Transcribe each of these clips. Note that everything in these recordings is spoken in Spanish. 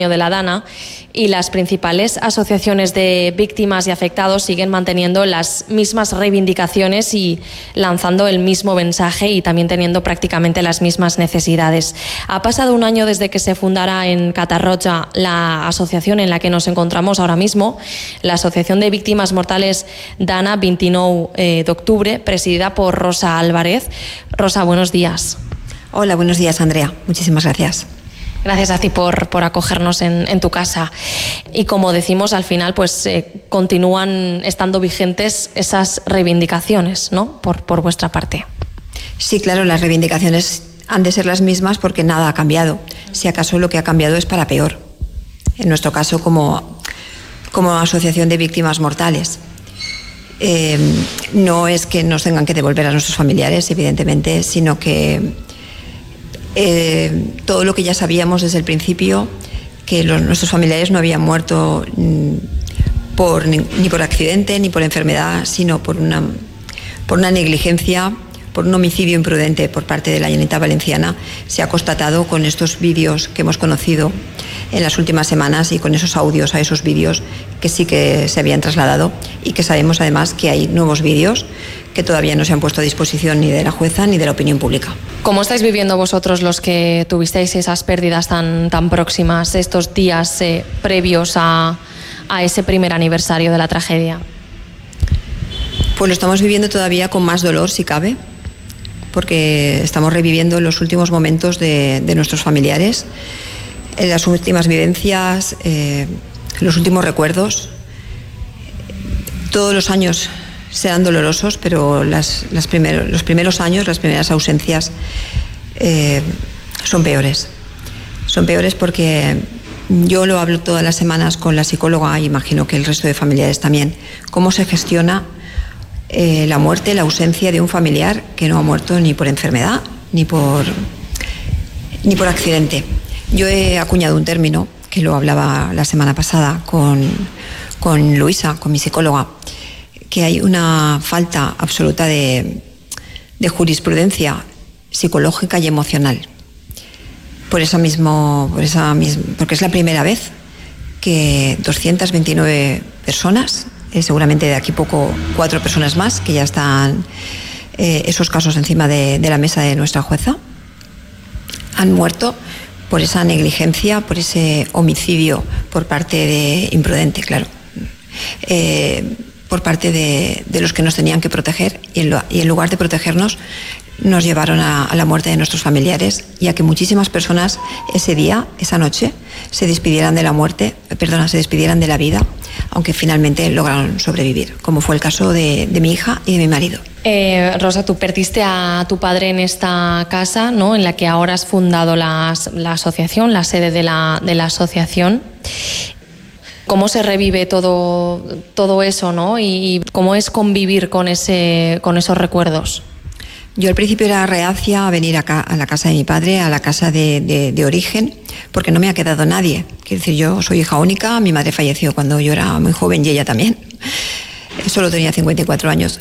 de la DANA, y las principales asociaciones de víctimas y afectados siguen manteniendo las mismas reivindicaciones y lanzando el mismo mensaje y también teniendo prácticamente las mismas necesidades. Ha pasado un año desde que se fundara en Catarroja la asociación en la que nos encontramos ahora mismo, la Asociación de Víctimas Mortales DANA 29 de octubre, presidida por Rosa Álvarez. Rosa, buenos días. Hola, buenos días, Andrea. Muchísimas gracias. Gracias a ti por acogernos en tu casa. Y como decimos, al final pues continúan estando vigentes esas reivindicaciones, ¿no? Por vuestra parte. Sí, claro, las reivindicaciones han de ser las mismas porque nada ha cambiado. Si acaso lo que ha cambiado es para peor. En nuestro caso, como Asociación de Víctimas Mortales. No es que nos tengan que devolver a nuestros familiares, evidentemente, sino que todo lo que ya sabíamos desde el principio, que nuestros familiares no habían muerto ni por accidente ni por enfermedad, sino por una negligencia, por un homicidio imprudente por parte de la Generalitat Valenciana, se ha constatado con estos vídeos que hemos conocido en las últimas semanas y con esos audios a esos vídeos que sí que se habían trasladado, y que sabemos además que hay nuevos vídeos que todavía no se han puesto a disposición ni de la jueza ni de la opinión pública. ¿Cómo estáis viviendo vosotros los que tuvisteis esas pérdidas tan próximas, estos días previos a ese primer aniversario de la tragedia? Pues lo estamos viviendo todavía con más dolor, si cabe, porque estamos reviviendo los últimos momentos de nuestros familiares, las últimas vivencias, los últimos recuerdos. Todos los años serán dolorosos, pero los primeros años, las primeras ausencias son peores. Son peores porque yo lo hablo todas las semanas con la psicóloga, y imagino que el resto de familiares también, cómo se gestiona la muerte, la ausencia de un familiar que no ha muerto ni por enfermedad ni por accidente. Yo he acuñado un término que lo hablaba la semana pasada con Luisa, con mi psicóloga, que hay una falta absoluta de jurisprudencia psicológica y emocional. Porque es la primera vez que 229 personas, seguramente de aquí poco 4 personas más, que ya están esos casos encima de la mesa de nuestra jueza, han muerto por esa negligencia, por ese homicidio por parte de imprudente, claro. Por parte de los que nos tenían que proteger, y en lugar de protegernos nos llevaron a la muerte de nuestros familiares, y a que muchísimas personas ese día, esa noche, se despidieran de la vida, aunque finalmente lograron sobrevivir, como fue el caso de mi hija y de mi marido. Rosa, tú perdiste a tu padre en esta casa, ¿no?, en la que ahora has fundado la asociación, la sede de la asociación. ¿Cómo se revive todo eso, ¿no? Y cómo es convivir con esos recuerdos? Yo al principio era reacia a venir acá, a la casa de mi padre, a la casa de origen, porque no me ha quedado nadie. Quiero decir, yo soy hija única, mi madre falleció cuando yo era muy joven y ella también. Solo tenía 54 años.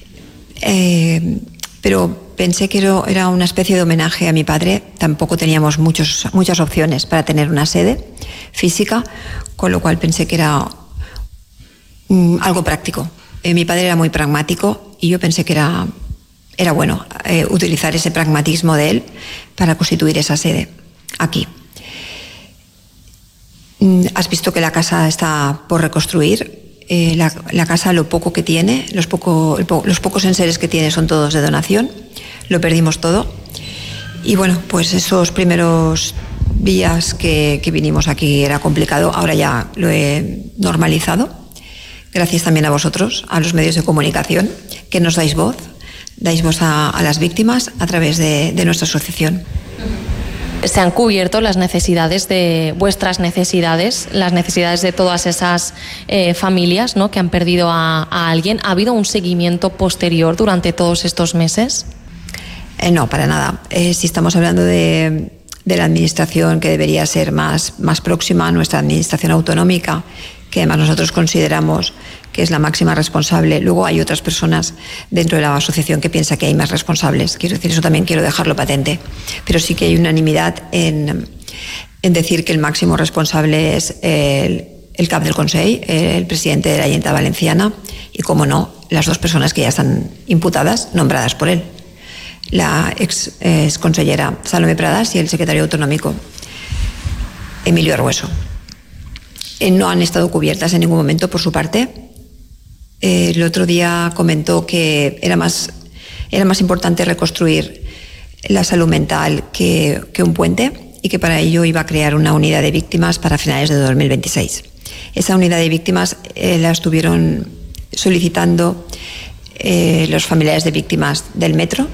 Pero pensé que era una especie de homenaje a mi padre. Tampoco teníamos muchas opciones para tener una sede física, con lo cual pensé que era algo práctico. Mi padre era muy pragmático y yo pensé que era bueno utilizar ese pragmatismo de él para constituir esa sede aquí. Has visto que la casa está por reconstruir. La casa, lo poco que tiene, los pocos enseres que tiene son todos de donación. Lo perdimos todo. Y bueno, pues esos primeros días que vinimos aquí era complicado. Ahora ya lo he normalizado. Gracias también a vosotros, a los medios de comunicación, que nos dais voz a las víctimas a través de nuestra asociación. ¿Se han cubierto las necesidades de vuestras necesidades, las necesidades de todas esas familias, ¿no?, que han perdido a alguien? ¿Ha habido un seguimiento posterior durante todos estos meses? No, para nada. Si estamos hablando de la administración, que debería ser más próxima a nuestra administración autonómica, que además nosotros consideramos que es la máxima responsable. Luego hay otras personas dentro de la asociación que piensan que hay más responsables. Quiero decir, eso también quiero dejarlo patente. Pero sí que hay unanimidad en en decir que el máximo responsable es el cap del Consell, el presidente de la Generalitat Valenciana, y, como no, las dos personas que ya están imputadas, nombradas por él, la ex consellera Salomé Pradas y el secretario autonómico Emilio Argueso. No han estado cubiertas en ningún momento por su parte. El otro día comentó que era más importante reconstruir la salud mental que un puente, y que para ello iba a crear una unidad de víctimas para finales de 2026. Esa unidad de víctimas la estuvieron solicitando los familiares de víctimas del metro.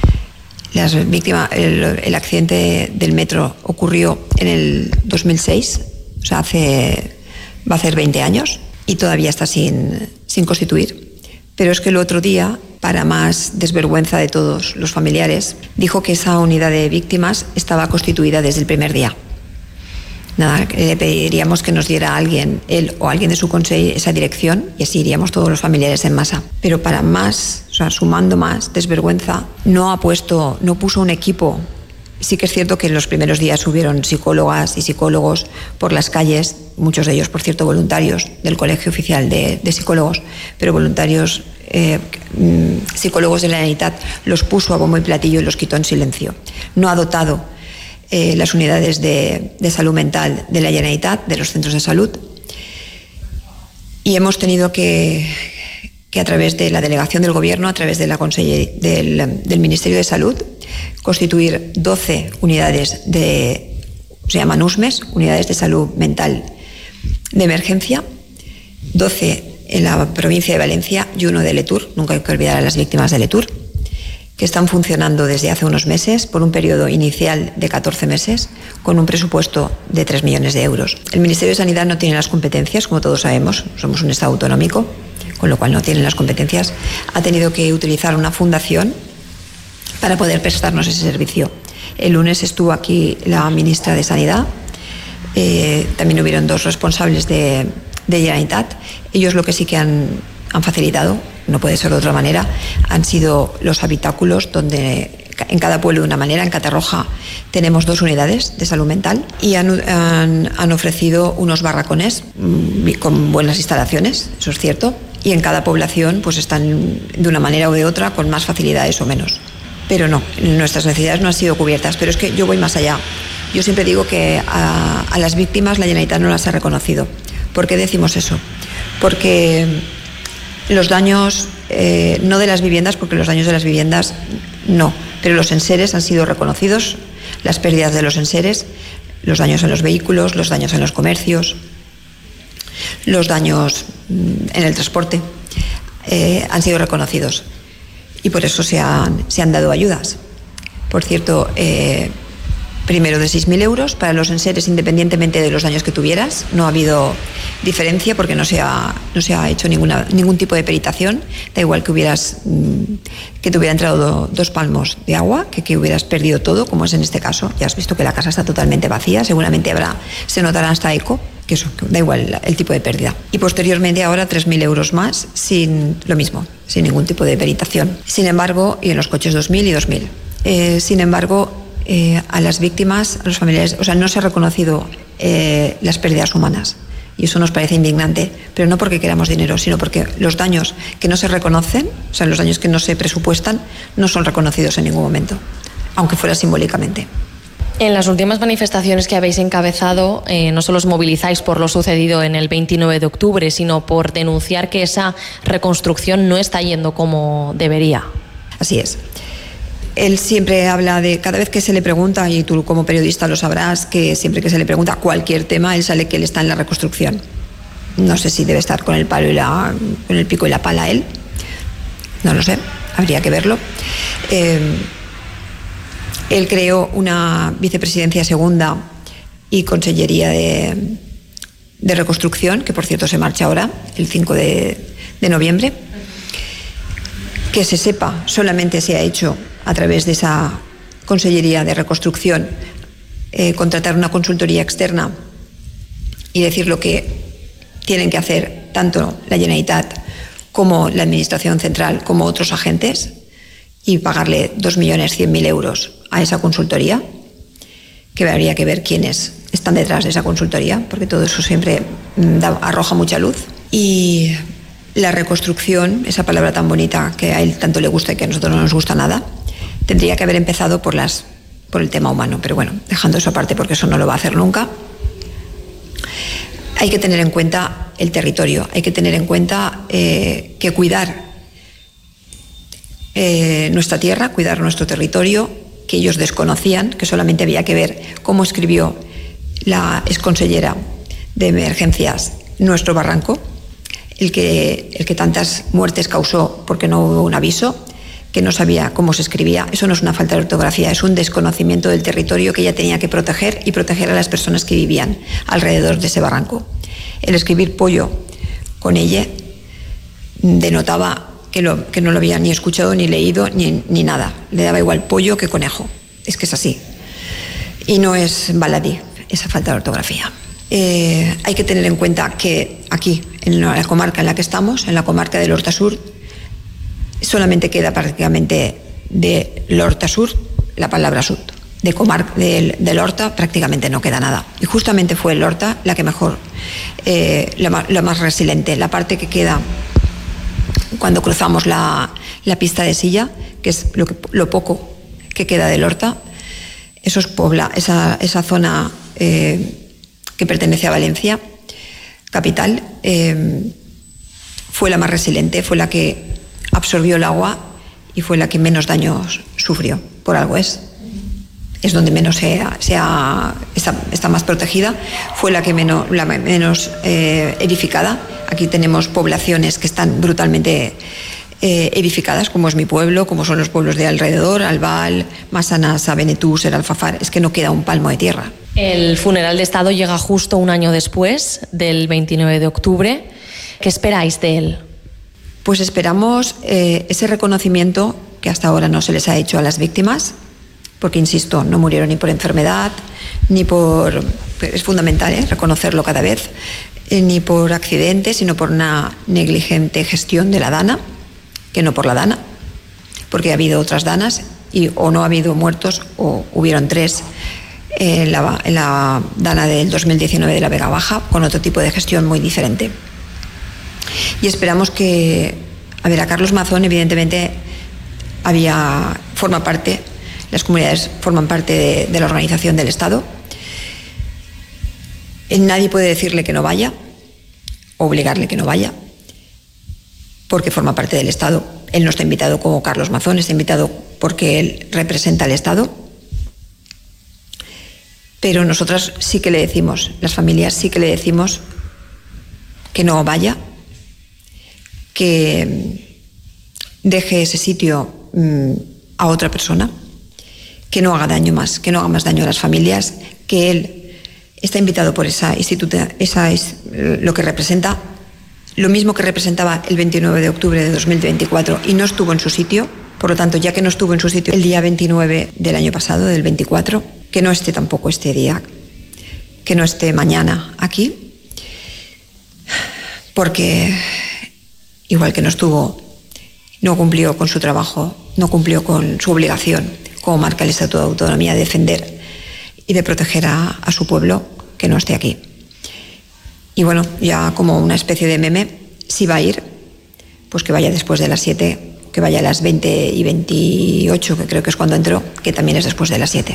El accidente del metro ocurrió en el 2006, o sea, va a hacer 20 años, y todavía está sin constituir. Pero es que el otro día, para más desvergüenza de todos los familiares, dijo que esa unidad de víctimas estaba constituida desde el primer día. Nada, le pediríamos que nos diera alguien, él o alguien de su consejo, esa dirección, y así iríamos todos los familiares en masa. Pero para más, o sea, sumando más desvergüenza, no puso un equipo. Sí que es cierto que en los primeros días hubieron psicólogas y psicólogos por las calles, muchos de ellos, por cierto, voluntarios del Colegio Oficial de Psicólogos, pero voluntarios psicólogos de la Generalitat los puso a bombo y platillo y los quitó en silencio. No ha dotado las unidades de salud mental de la Generalitat, de los centros de salud, y hemos tenido que a través de la delegación del Gobierno, a través de la del Ministerio de Salud, constituir 12 unidades se llaman USMES, unidades de salud mental de emergencia, 12 en la provincia de Valencia y uno de Letur, nunca hay que olvidar a las víctimas de Letur, que están funcionando desde hace unos meses por un periodo inicial de 14 meses con un presupuesto de 3 millones de euros. El Ministerio de Sanidad no tiene las competencias, como todos sabemos, somos un Estado autonómico, con lo cual no tienen las competencias. Ha tenido que utilizar una fundación para poder prestarnos ese servicio. El lunes estuvo aquí la ministra de Sanidad, también hubieron 2 responsables de Generalitat. Ellos lo que sí que han facilitado, no puede ser de otra manera, han sido los habitáculos, donde en cada pueblo de una manera. En Catarroja tenemos 2 unidades de salud mental y han ofrecido unos barracones con buenas instalaciones, eso es cierto, y en cada población pues están de una manera u de otra con más facilidades o menos. Pero no, nuestras necesidades no han sido cubiertas. Pero es que yo voy más allá. Yo siempre digo que a las víctimas la Generalitat no las ha reconocido. ¿Por qué decimos eso? Porque los daños, no de las viviendas, porque los daños de las viviendas no, pero los enseres han sido reconocidos, las pérdidas de los enseres, los daños en los vehículos, los daños en los comercios, los daños en el transporte, han sido reconocidos, y por eso se han dado ayudas. Por cierto, primero de 6.000 euros para los enseres, independientemente de los daños que tuvieras. No ha habido diferencia porque no se ha hecho ningún tipo de peritación. Da igual que te hubiera entrado 2 palmos de agua, que hubieras perdido todo, como es en este caso. Ya has visto que la casa está totalmente vacía, seguramente se notará hasta eco, que eso, da igual el tipo de pérdida. Y posteriormente ahora 3.000 euros más, sin ningún tipo de peritación. Sin embargo, y en los coches 2.000 y 2.000. Sin embargo, a las víctimas, a los familiares, o sea, no se ha reconocido las pérdidas humanas, y eso nos parece indignante, pero no porque queramos dinero, sino porque los daños que no se reconocen, o sea, los daños que no se presupuestan, no son reconocidos en ningún momento, aunque fuera simbólicamente. En las últimas manifestaciones que habéis encabezado, no solo os movilizáis por lo sucedido en el 29 de octubre, sino por denunciar que esa reconstrucción no está yendo como debería. Así es. Él siempre habla de, cada vez que se le pregunta, y tú como periodista lo sabrás, que siempre que se le pregunta cualquier tema, él sale que él está en la reconstrucción. No sé si debe estar con el pico y la pala él. No lo sé, habría que verlo. Él creó una vicepresidencia segunda y consellería de reconstrucción, que por cierto se marcha ahora, el 5 de noviembre. Que se sepa, solamente se ha hecho a través de esa Consellería de Reconstrucción, contratar una consultoría externa y decir lo que tienen que hacer tanto la Generalitat como la Administración Central como otros agentes, y pagarle 2.100.000 euros a esa consultoría, que habría que ver quiénes están detrás de esa consultoría, porque todo eso siempre arroja mucha luz. Y la reconstrucción, esa palabra tan bonita que a él tanto le gusta y que a nosotros no nos gusta nada, tendría que haber empezado por el tema humano, pero bueno, dejando eso aparte porque eso no lo va a hacer nunca. Hay que tener en cuenta el territorio, hay que tener en cuenta que cuidar nuestra tierra, cuidar nuestro territorio, que ellos desconocían, que solamente había que ver cómo escribió la exconsellera de Emergencias nuestro barranco, el que tantas muertes causó porque no hubo un aviso, que no sabía cómo se escribía. Eso no es una falta de ortografía, es un desconocimiento del territorio que ella tenía que proteger y proteger a las personas que vivían alrededor de ese barranco. El escribir pollo con ella denotaba que no lo había ni escuchado, ni leído, ni nada. Le daba igual pollo que conejo. Es que es así. Y no es baladí esa falta de ortografía. Hay que tener en cuenta que aquí, en la comarca en la que estamos, en la comarca del Horta Sur, solamente queda prácticamente del Horta Sur la palabra sud. Del Horta prácticamente no queda nada. Y justamente fue el Horta la que mejor, la más resiliente. La parte que queda cuando cruzamos la pista de Silla, que es lo poco que queda del Horta, eso es Pobla, esa zona que pertenece a Valencia, capital, fue la más resiliente, fue la que absorbió el agua y fue la que menos daños sufrió. Por algo es donde menos está más protegida, fue la que menos edificada. Aquí tenemos poblaciones que están brutalmente edificadas, como es mi pueblo, como son los pueblos de alrededor, Albal, Massanassa, Benetús, El Alfafar. Es que no queda un palmo de tierra. El funeral de Estado llega justo un año después, del 29 de octubre. ¿Qué esperáis de él? Pues esperamos ese reconocimiento que hasta ahora no se les ha hecho a las víctimas, porque, insisto, no murieron ni por enfermedad, ni por... Es fundamental reconocerlo cada vez, ni por accidente, sino por una negligente gestión de la Dana, que no por la Dana, porque ha habido otras Danas o no ha habido muertos, o hubieron 3 en la Dana del 2019 de la Vega Baja, con otro tipo de gestión muy diferente. Y esperamos que... a Carlos Mazón, evidentemente, forma parte... Las comunidades forman parte de la organización del Estado. Nadie puede decirle que no vaya, obligarle que no vaya, porque forma parte del Estado. Él no está invitado como Carlos Mazón, está invitado porque él representa al Estado. Pero nosotras sí que le decimos, las familias sí que le decimos que no vaya, que deje ese sitio a otra persona, que no haga daño más, que no haga más daño a las familias, que él está invitado por esa institución, esa es lo que representa, lo mismo que representaba el 29 de octubre de 2024 y no estuvo en su sitio. Por lo tanto, ya que no estuvo en su sitio el día 29 del año pasado, del 24, que no esté tampoco este día, que no esté mañana aquí, porque igual que no estuvo, no cumplió con su trabajo, no cumplió con su obligación, como marca el Estatuto de Autonomía, de defender y de proteger a su pueblo, que no esté aquí. Y bueno, ya como una especie de meme, si va a ir, pues que vaya después de las 7, que vaya a las 20 y 28, que creo que es cuando entró, que también es después de las 7.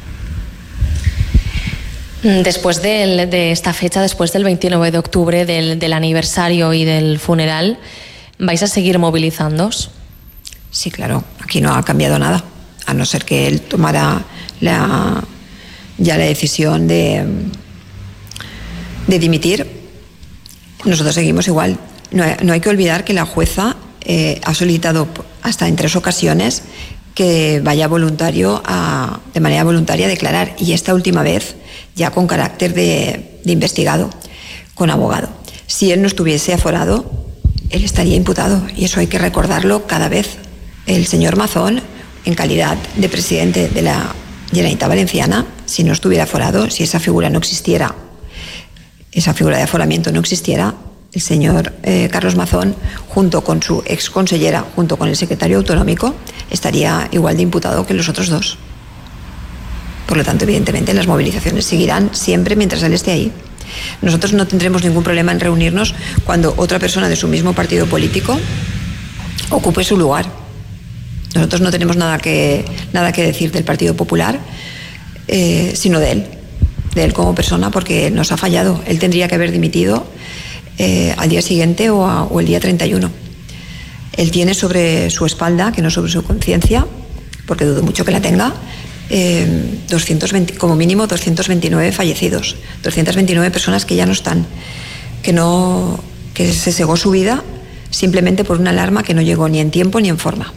Después de esta fecha, después del 29 de octubre, del aniversario y del funeral, ¿vais a seguir movilizándoos? Sí, claro, aquí no ha cambiado nada, a no ser que él tomara ya la decisión de dimitir. Nosotros seguimos igual. No hay que olvidar que la jueza ha solicitado hasta en 3 ocasiones que vaya de manera voluntaria a declarar, y esta última vez ya con carácter de investigado, con abogado. Si él no estuviese aforado, él estaría imputado, y eso hay que recordarlo cada vez. El señor Mazón, en calidad de presidente de la Generalitat Valenciana, si no estuviera aforado, si esa figura no existiera, esa figura de aforamiento no existiera, el señor Carlos Mazón, junto con su exconsellera, junto con el secretario autonómico, estaría igual de imputado que los otros 2. Por lo tanto, evidentemente, las movilizaciones seguirán siempre mientras él esté ahí. Nosotros no tendremos ningún problema en reunirnos cuando otra persona de su mismo partido político ocupe su lugar. Nosotros no tenemos nada que decir del Partido Popular, sino de él como persona, porque nos ha fallado. Él tendría que haber dimitido al día siguiente o el día 31. Él tiene sobre su espalda, que no sobre su conciencia, porque dudo mucho que la tenga, como mínimo 229 fallecidos, 229 personas que ya no están, que se cegó su vida simplemente por una alarma que no llegó ni en tiempo ni en forma.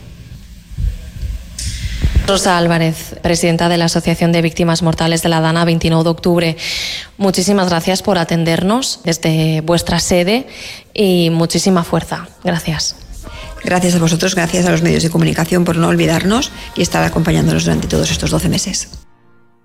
Rosa Álvarez, presidenta de la Asociación de Víctimas Mortales de la Dana 29 d'octubre. Muchísimas gracias por atendernos desde vuestra sede y muchísima fuerza. Gracias. Gracias a vosotros, gracias a los medios de comunicación por no olvidarnos y estar acompañándonos durante todos estos 12 meses.